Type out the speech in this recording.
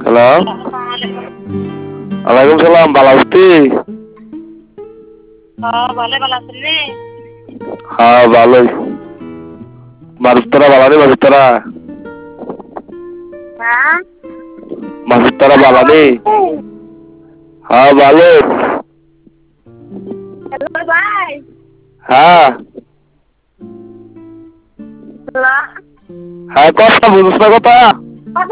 Hello, ওয়ালাইকুম সালাম। ভালো আছি? হ্যাঁ ভালোই। মাসুদ তারা ভালো নেই? মাসুদ তারা ভালো নেই? হ্যাঁ ভালো। হ্যাঁ হ্যাঁ, কথা বুঝছ না কথা?